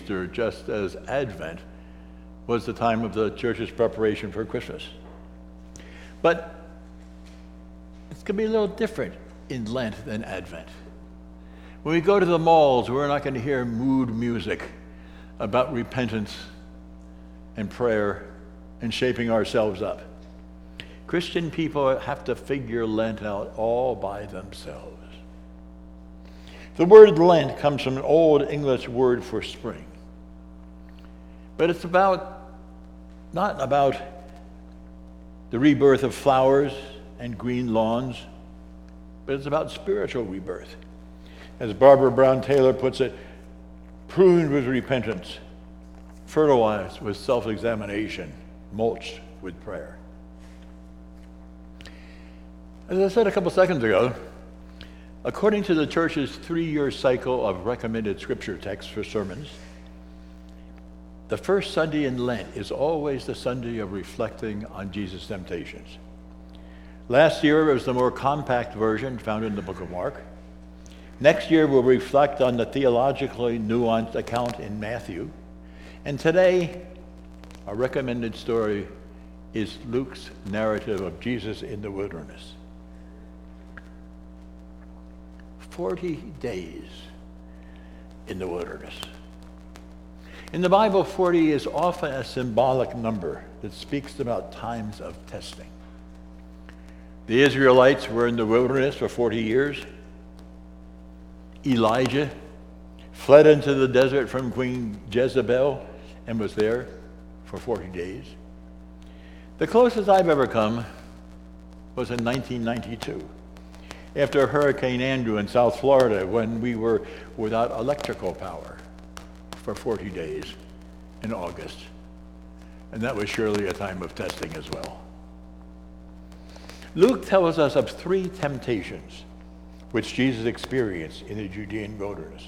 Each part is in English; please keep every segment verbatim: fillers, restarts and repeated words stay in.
Easter, just as Advent was the time of the church's preparation for Christmas. But it's going to be a little different in Lent than Advent. When we go to the malls, we're not going to hear mood music about repentance and prayer and shaping ourselves up. Christian people have to figure Lent out all by themselves. The word Lent comes from an old English word for spring. But it's about, not about the rebirth of flowers and green lawns, but it's about spiritual rebirth. As Barbara Brown Taylor puts it, pruned with repentance, fertilized with self-examination, mulched with prayer. As I said a couple seconds ago, according to the church's three-year cycle of recommended scripture texts for sermons, the first Sunday in Lent is always the Sunday of reflecting on Jesus' temptations. Last year it was the more compact version found in the book of Mark. Next year we'll reflect on the theologically nuanced account in Matthew. And today, our recommended story is Luke's narrative of Jesus in the wilderness. Forty days in the wilderness. In the Bible, forty is often a symbolic number that speaks about times of testing. The Israelites were in the wilderness for forty years. Elijah fled into the desert from Queen Jezebel and was there for forty days. The closest I've ever come was in nineteen ninety-two, after Hurricane Andrew in South Florida, when we were without electrical power for forty days in August. And that was surely a time of testing as well. Luke tells us of three temptations which Jesus experienced in the Judean wilderness.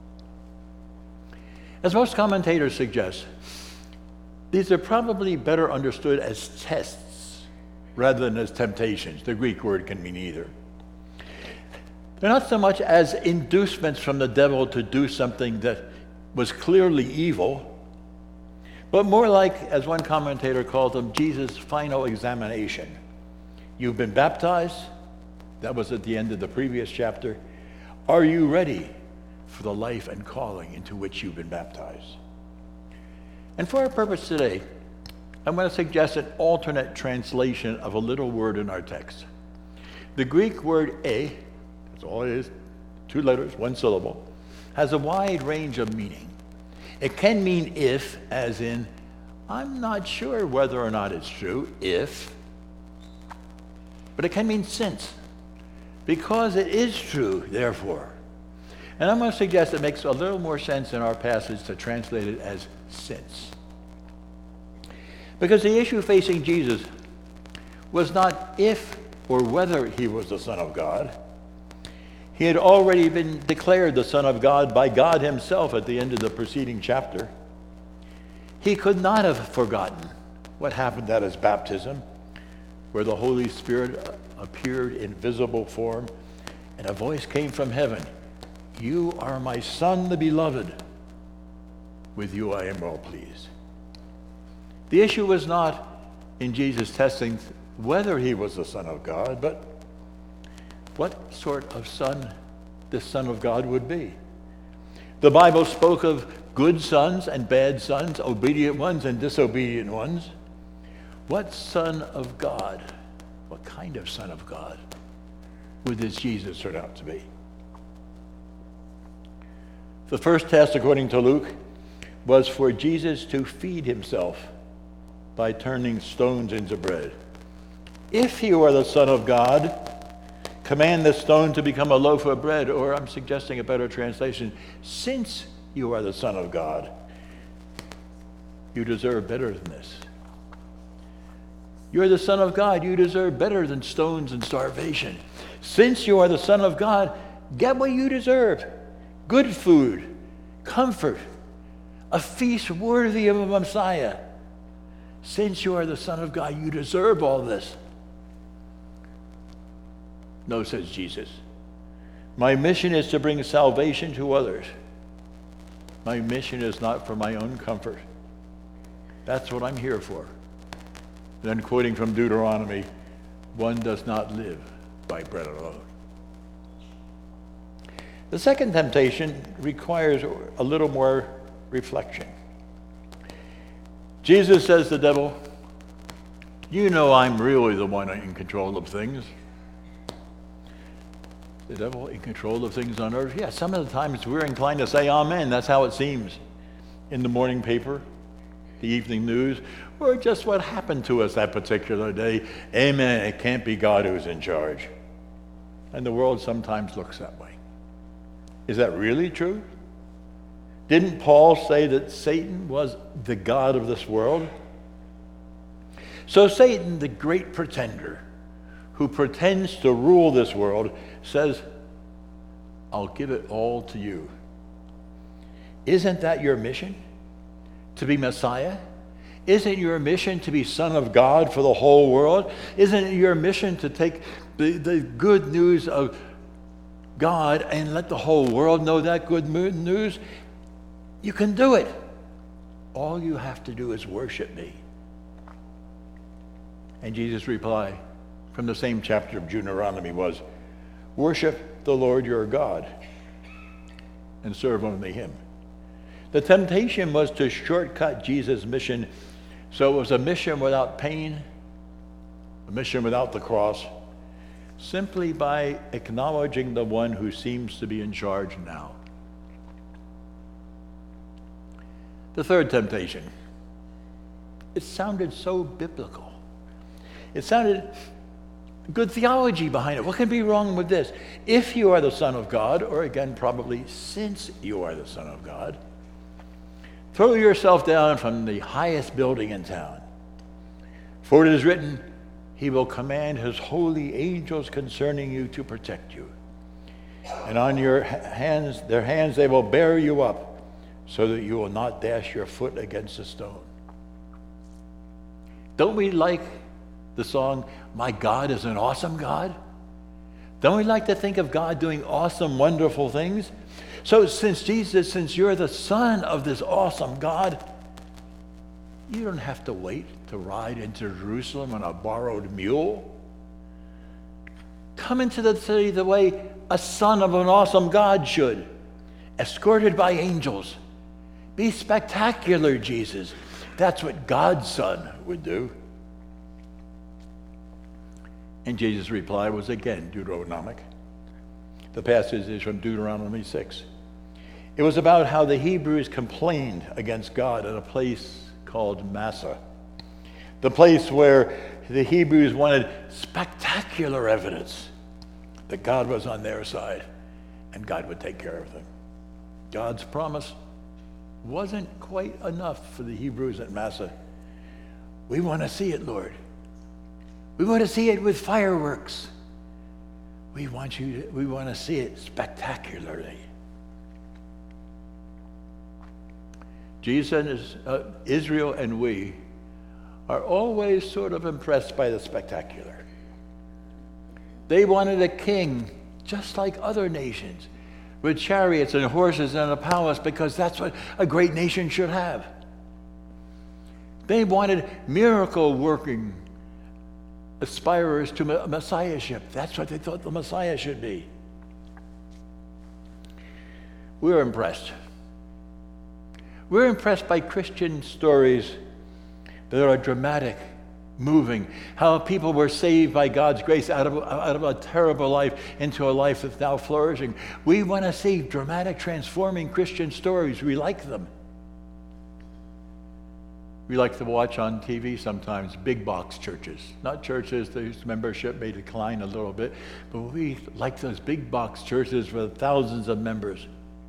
As most commentators suggest, these are probably better understood as tests rather than as temptations. The Greek word can mean either. They're not so much as inducements from the devil to do something that was clearly evil, but more like, as one commentator called them, Jesus' final examination. You've been baptized. That was at the end of the previous chapter. Are you ready for the life and calling into which you've been baptized? And for our purpose today, I'm going to suggest an alternate translation of a little word in our text. The Greek word e, that's all it is, two letters, one syllable, has a wide range of meaning. It can mean if, as in, I'm not sure whether or not it's true, if, but it can mean since. Because it is true, therefore. And I'm going to suggest it makes a little more sense in our passage to translate it as since. Because the issue facing Jesus was not if or whether he was the Son of God. He had already been declared the Son of God by God himself at the end of the preceding chapter. He could not have forgotten what happened at his baptism, where the Holy Spirit appeared in visible form, and a voice came from heaven. You are my Son, the beloved. With you I am well pleased. The issue was not in Jesus testing whether he was the Son of God, but what sort of son this Son of God would be. The Bible spoke of good sons and bad sons, obedient ones and disobedient ones. What Son of God, what kind of Son of God would this Jesus turn out to be? The first test, according to Luke, was for Jesus to feed himself by turning stones into bread. If he were the Son of God, command the stone to become a loaf of bread, or I'm suggesting a better translation, since you are the Son of God, you deserve better than this. You're the Son of God, you deserve better than stones and starvation. Since you are the Son of God, get what you deserve. Good food, comfort, a feast worthy of a Messiah. Since you are the Son of God, you deserve all this. No, says Jesus. My mission is to bring salvation to others. My mission is not for my own comfort. That's what I'm here for. Then quoting from Deuteronomy, one does not live by bread alone. The second temptation requires a little more reflection. Jesus says to the devil, you know I'm really the one in control of things. The devil in control of things on earth? Yeah, some of the times we're inclined to say amen. That's how it seems in the morning paper, the evening news, or just what happened to us that particular day. Amen. It can't be God who's in charge. And the world sometimes looks that way. Is that really true? Didn't Paul say that Satan was the god of this world? So Satan, the great pretender, who pretends to rule this world, says, I'll give it all to you. Isn't that your mission? To be Messiah? Isn't your mission to be Son of God for the whole world? Isn't it your mission to take the, the good news of God and let the whole world know that good news? You can do it. All you have to do is worship me. And Jesus' reply from the same chapter of Deuteronomy was, worship the Lord your God and serve only him. The temptation was to shortcut Jesus' mission, so it was a mission without pain, a mission without the cross, simply by acknowledging the one who seems to be in charge now. The third temptation. It sounded so biblical. It sounded good theology behind it. What can be wrong with this? If you are the Son of God, or again, probably since you are the Son of God, throw yourself down from the highest building in town. For it is written, he will command his holy angels concerning you to protect you. And on your hands, their hands they will bear you up, so that you will not dash your foot against a stone. Don't we like the song, My God is an Awesome God? Don't we like to think of God doing awesome, wonderful things? So since Jesus, since you're the Son of this awesome God, you don't have to wait to ride into Jerusalem on a borrowed mule. Come into the city the way a son of an awesome God should, escorted by angels. Be spectacular, Jesus. That's what God's Son would do. And Jesus' reply was again Deuteronomic. The passage is from Deuteronomy six. It was about how the Hebrews complained against God at a place called Massah, the place where the Hebrews wanted spectacular evidence that God was on their side and God would take care of them. God's promise wasn't quite enough for the Hebrews at Massah. We want to see it, Lord. We want to see it with fireworks. We want you to, we want to see it spectacularly. Jesus, uh, Israel and we are always sort of impressed by the spectacular. They wanted a king just like other nations, with chariots and horses and a palace, because that's what a great nation should have. They wanted miracle-working aspirers to messiahship. That's what they thought the Messiah should be. We're impressed. We're impressed by Christian stories that are dramatic, moving, how people were saved by God's grace out of, out of a terrible life into a life that's now flourishing. We want to see dramatic, transforming Christian stories. We like them. We like to watch on T V sometimes big box churches. Not churches whose membership may decline a little bit, but we like those big box churches with thousands of members.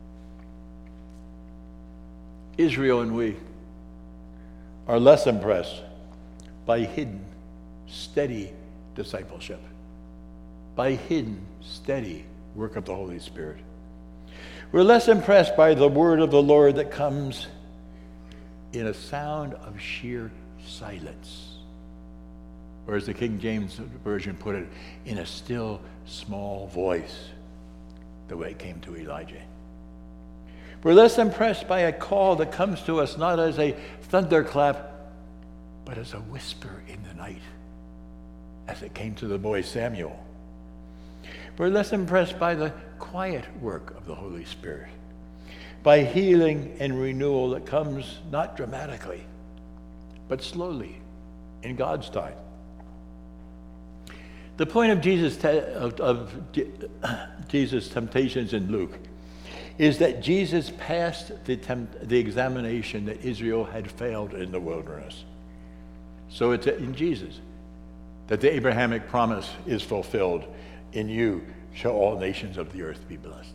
Israel and we are less impressed by hidden, steady discipleship, by hidden, steady work of the Holy Spirit. We're less impressed by the word of the Lord that comes in a sound of sheer silence, or as the King James Version put it, in a still, small voice, the way it came to Elijah. We're less impressed by a call that comes to us not as a thunderclap, but as a whisper in the night, as it came to the boy Samuel. We're less impressed by the quiet work of the Holy Spirit, by healing and renewal that comes not dramatically, but slowly, in God's time. The point of Jesus' te- of, of Jesus' temptations in Luke is that Jesus passed the, temp- the examination that Israel had failed in the wilderness. So it's in Jesus that the Abrahamic promise is fulfilled. In you shall all nations of the earth be blessed.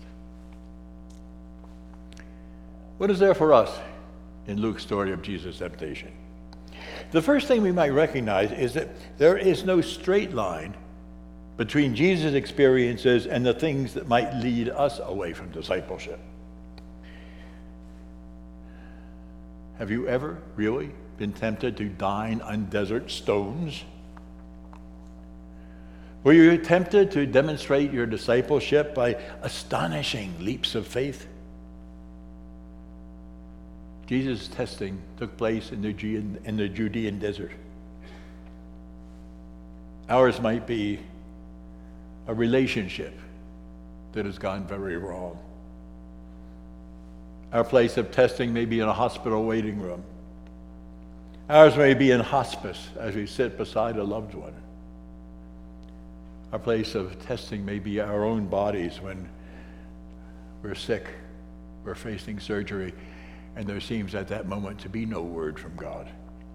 What is there for us in Luke's story of Jesus' temptation? The first thing we might recognize is that there is no straight line between Jesus' experiences and the things that might lead us away from discipleship. Have you ever really been tempted to dine on desert stones? Were you tempted to demonstrate your discipleship by astonishing leaps of faith? Jesus' testing took place in the Judean, in the Judean desert. Ours might be a relationship that has gone very wrong. Our place of testing may be in a hospital waiting room. Ours may be in hospice as we sit beside a loved one. Our place of testing may be our own bodies when we're sick, we're facing surgery, and there seems at that moment to be no word from God.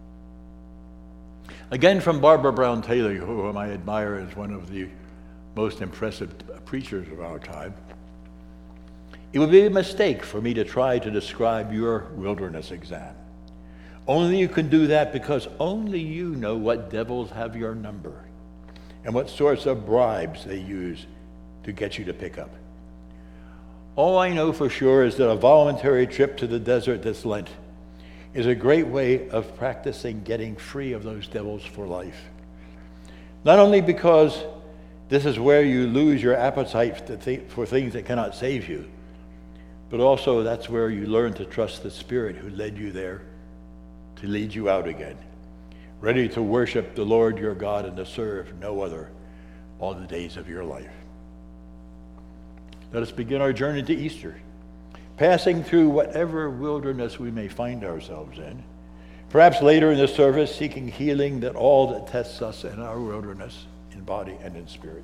Again, from Barbara Brown Taylor, whom I admire as one of the most impressive preachers of our time, it would be a mistake for me to try to describe your wilderness exam. Only you can do that because only you know what devils have your number and what sorts of bribes they use to get you to pick up. All I know for sure is that a voluntary trip to the desert this Lent is a great way of practicing getting free of those devils for life. Not only because this is where you lose your appetite for things that cannot save you, but also that's where you learn to trust the Spirit who led you there to lead you out again, ready to worship the Lord your God and to serve no other all the days of your life. Let us begin our journey to Easter, passing through whatever wilderness we may find ourselves in, perhaps later in the service seeking healing that all that tests us in our wilderness, in body and in spirit.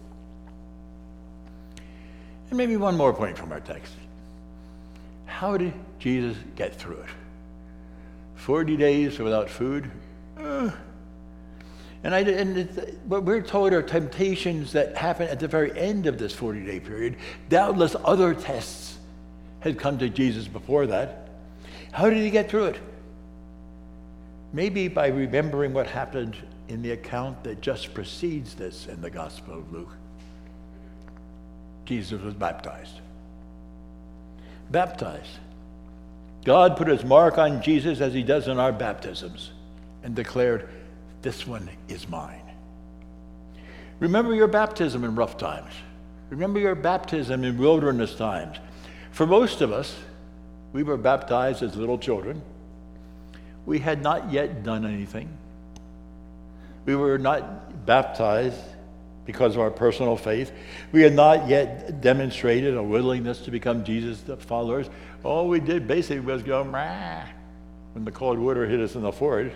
And maybe one more point from our text. How did Jesus get through it? Forty days without food? Uh, and I, and it, what we're told are temptations that happen at the very end of this forty-day period. Doubtless other tests had come to Jesus before that. How did he get through it? Maybe by remembering what happened in the account that just precedes this in the Gospel of Luke. Jesus was baptized. Baptized. God put his mark on Jesus as he does in our baptisms and declared, "This one is mine." Remember your baptism in rough times. Remember your baptism in wilderness times. For most of us, we were baptized as little children. We had not yet done anything. We were not baptized because of our personal faith. We had not yet demonstrated a willingness to become Jesus' followers. All we did basically was go, "Rah," when the cold water hit us in the forehead.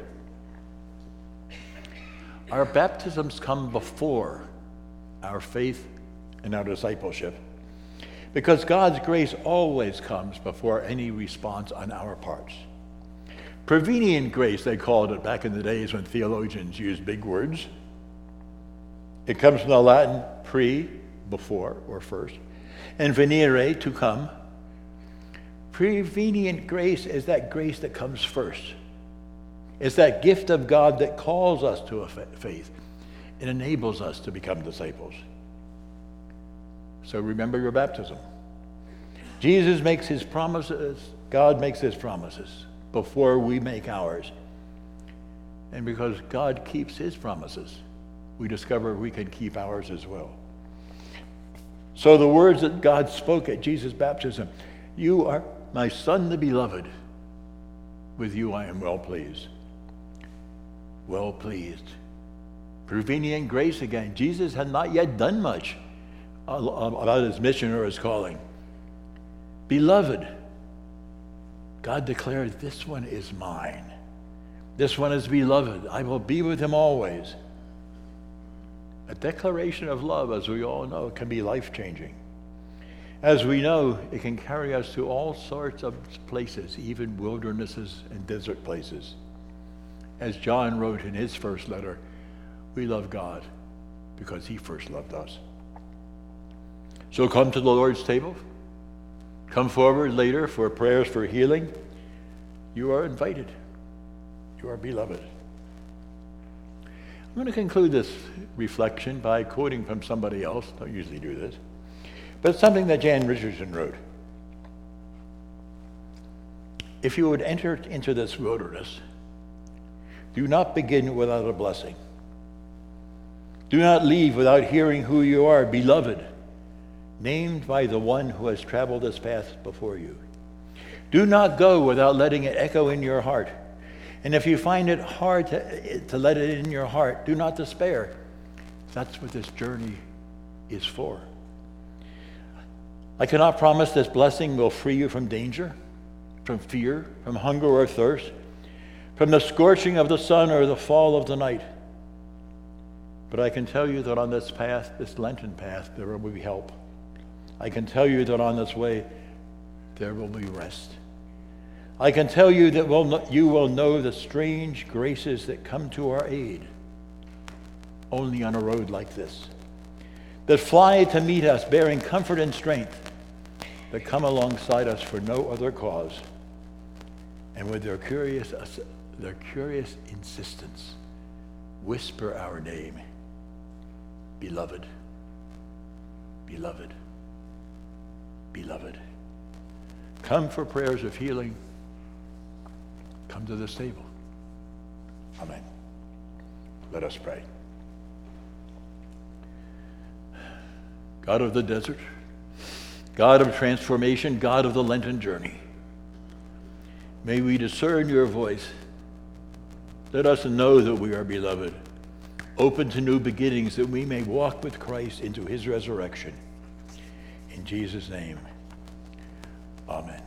Our baptisms come before our faith and our discipleship, because God's grace always comes before any response on our parts. Prevenient grace, they called it back in the days when theologians used big words. It comes from the Latin pre, before or first, and venire, to come. Prevenient grace is that grace that comes first. It's that gift of God that calls us to a faith. It enables us to become disciples. So remember your baptism. Jesus makes his promises, God makes his promises before we make ours. And because God keeps his promises, we discover we can keep ours as well. So the words that God spoke at Jesus' baptism, "You are my Son the Beloved. With you I am well pleased. Well pleased. Prevenient grace again. Jesus had not yet done much about his mission or his calling. Beloved. God declared, this one is mine. This one is beloved. I will be with him always. A declaration of love, as we all know, can be life-changing. As we know, it can carry us to all sorts of places, even wildernesses and desert places. As John wrote in his first letter, we love God because he first loved us. So come to the Lord's table. Come forward later for prayers for healing. You are invited. You are beloved. I'm going to conclude this reflection by quoting from somebody else. I don't usually do this. But it's something that Jan Richardson wrote. If you would enter into this wilderness, do not begin without a blessing. Do not leave without hearing who you are, beloved, named by the one who has traveled this path before you. Do not go without letting it echo in your heart. And if you find it hard to, to let it in your heart, do not despair. That's what this journey is for. I cannot promise this blessing will free you from danger, from fear, from hunger or thirst, from the scorching of the sun or the fall of the night. But I can tell you that on this path, this Lenten path, there will be help. I can tell you that on this way, there will be rest. I can tell you that we'll, you will know the strange graces that come to our aid only on a road like this, that fly to meet us bearing comfort and strength, that come alongside us for no other cause, and with their curious, their curious insistence, whisper our name, beloved, beloved, beloved. Come for prayers of healing. Come to this table. Amen. Let us pray. God of the desert, God of transformation, God of the Lenten journey, may we discern your voice. Let us know that we are beloved, open to new beginnings, that we may walk with Christ into his resurrection. In Jesus' name, amen.